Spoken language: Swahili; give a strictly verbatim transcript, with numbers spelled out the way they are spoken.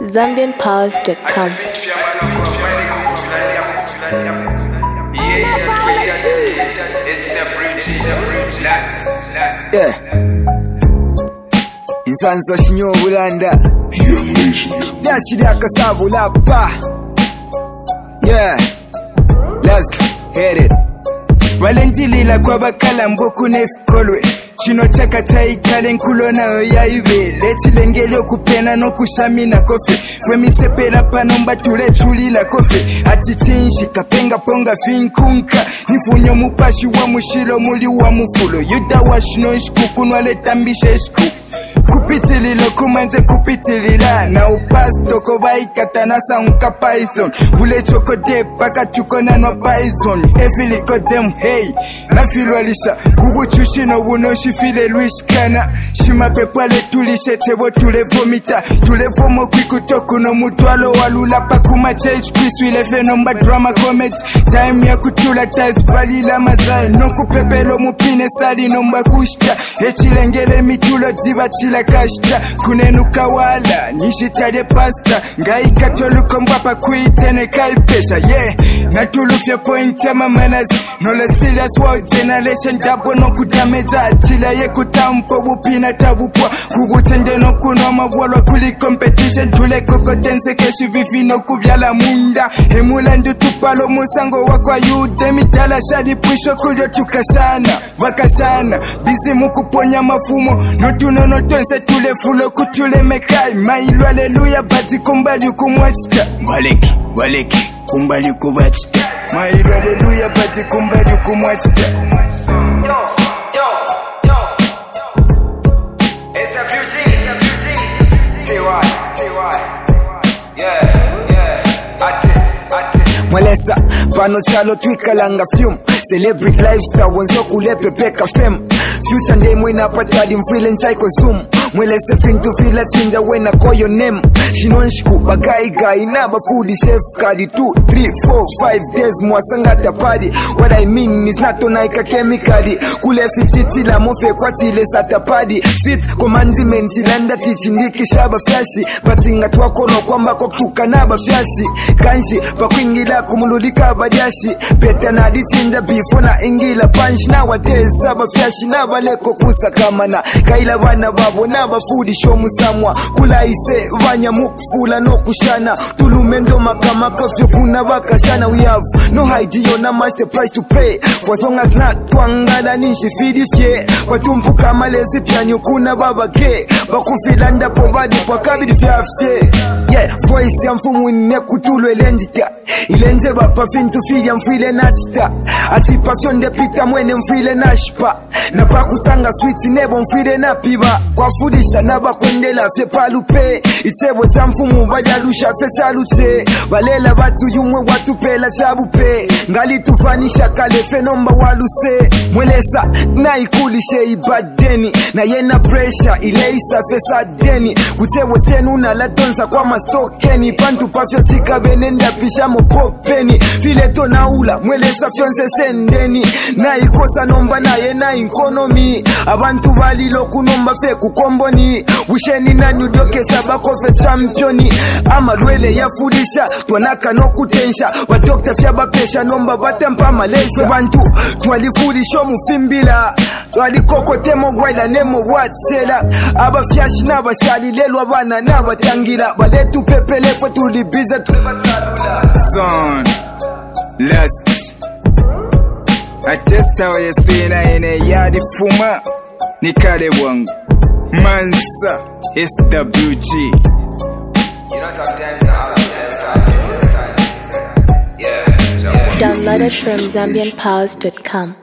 Zambian Pause dot com. Yeah. Insanzo shinyo bulanda. Nashidi akasabu lapa. Yeah. Let's hit it. Walendilila kwa bakala mboku nefikolwe. Chino chaka chaikale nkulo nayo yaibe. Leti lengelo kupena no kushamina kofi. Fwemi sepera panomba tule chuli la kofi. Ati chinshi kapenga ponga finkunka. Nifunyo mupashi wa mushilo muli wa mufulo. Yuda wa shino ishkukunwa letambishe ishku. Kupitililo kumanze kupitilila. Na upasto kobai katanasa unka python. Bule choko de paka chukona no python. Evili kodem hey. Na filwalisha. Ugu chushino unoshi file luishkana. Shima pepale tulishe tebo tule vomita. Tule vomo kwikutoku no mutualo walula pakuma change kwisu ile fenomba drama comedy. Time ya kutula tiles bali la mazai. No kupepelo mupine sali nomba kushta. Echilengele mitulo ziba chila kashta. Kunenuka wala nishitale pasta. Ngai katoluko mbapa kuitene kaipesha. Yeah, natulufya point ya mamanas. No le serious world generation dabo no kudameja. Chila ye kutampo bupina tabupwa. Kugutende no kunoma wala kuli competition. Tule koko tense keshi vivi no kubyala munda. Hemula ndu tupalo musango wakwa yude. Mitala shadi pusho kulyo tukashana. Wakashana, bizi mukuponya mafumo. No tuno no tense tule fulo kutule mekai. Mailu aleluya bati kumbali kumwachika. Waleki, waleki, kumbali kumwachika. Mailu aleluya bati kumbali kumwachika. Yo, yo, yo. It's the beauty, it's the beauty. T Y, T Y. Yeah, yeah. Ate, ate. Mwelesa, pano chalo twika langa fume. Celebrate lifestyle wanzo kulepe peka fem. Future nde mwena patadi mfrile nchaiko zoom. Mwelese fintu fila chinja wena call your name. Shinonshiku bagai gai naba foodie chef kadi two, three, four, five days mwasangata party. What I mean is not onaika chemically. Kule fichiti la mofe kwa tile sata party. Fit commandment landa tichindiki shaba fyashi. Patinga tuwako no kwamba kwa kutuka naba fyashi. Kanshi pa kuingila kumululika badiashi. Peta na di chinja before na ingila punch. Nowadays saba fyashi naba leko kusa kamana. Kaila wana babo naba foodie show musamwa. Kula ise vanya mukufula no kushana. Tulumendo makama kafyo kuna wakashana. We have no idea na much the price to pay. For as long as not tuangala nishi fidi fye. Kwa tumpu kama lezi pianyo kuna baba ke. Bakufilanda povadi kwa kabidi fya fye. Yeah, voice ya mfumu ine kutulu elenjita. Ilenze bapa fintu fili mfile nachita. Ati pafyo nde pita mwene mfile nashpa. Na pakusanga sweet nebo mfile na piba. Kwa fudisha naba kwendela fye palupe. Itebo cha mfumu bajalusha fe salute. Balela batu yumwe watu pela chabupe. Ngali tufanisha kale fenomba waluse. Mwelesa na ikulishe ibadeni. Na yena pressure ile isa fe sadeni. Kutebo tenu na latonsa kwa mastokeni. Pantu pafyo chika benenda pisha mopopeni. File to na ula mwelesa fyonse sendeni. Na ikosa nomba na yena inkonomi. Abantu bali loku nomba fe kukomboni. Wisheni na nyudoke sabako fe championi. Ama lwele ya fudisha tuanaka no kutensha. Wa dokta fyaba pesha nomba batempa Malaysia. Bantu tualifudisho mufimbila. Walikoko temo gwaila nemo watsela. Aba fyashi na bashali lelwa bana na batangila. Baletu pepelefo tulibiza tulibasalula. Son, last atesta wa yeswina ene yadi fuma. Nikale wangu Mansa S W G. You know sometimes Download it from Zambian Pause dot com.